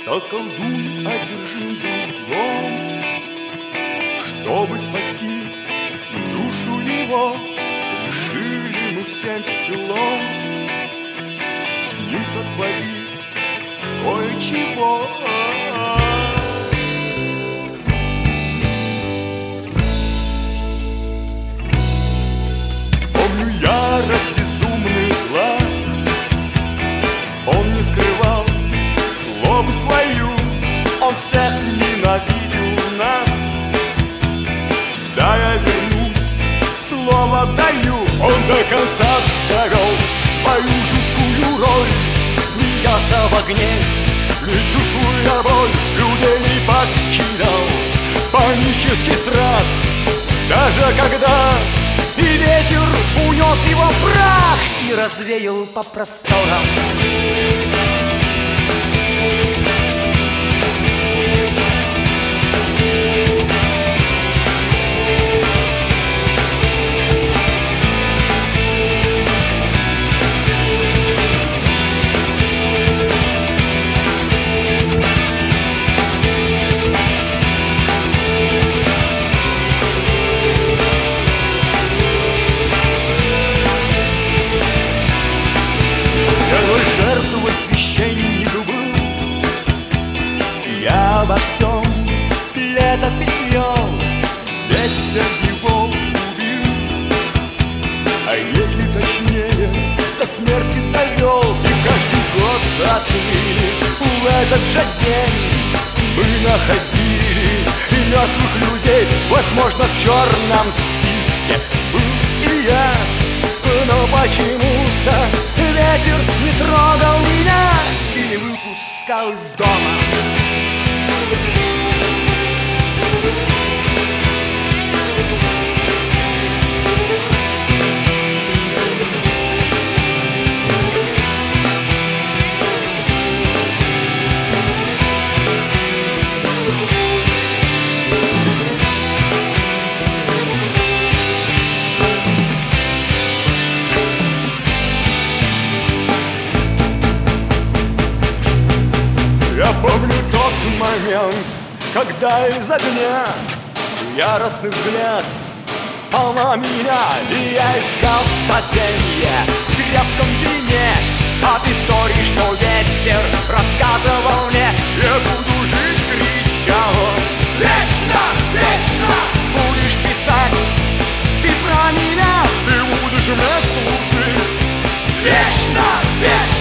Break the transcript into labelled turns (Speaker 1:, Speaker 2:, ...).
Speaker 1: Так колдун одержим вдруг злом, чтобы спасти душу его, решили мы всем селом с ним сотворить кое-чего. Помню ярость безумный глаз, он не скрывал злобу свою, он всех ненавидел нас. Да, я вернусь, слово даю. Он до конца довел свою жуткую роль, смеялся в огне, не чувствуя боль, людей не покидал панический страх. Даже когда и ветер унес его прах и развеял по просторам. Священник был, я обо всем летопись вел, ветер его убил, а если точнее, до смерти довел. И каждый год отныне в этот же день мы находили и мертвых людей. Возможно, в черном списке был и я, но почему-то ветер не трогал меня и не выпускал из дома. Я помню тот момент, когда из огня яростный взгляд пал на меня, и я искал спасенье в скрепком вине от истории, что ветер рассказывал мне. Я буду жить, кричал он, вечно, вечно будешь писать ты про меня, ты будешь мне служить вечно, вечно.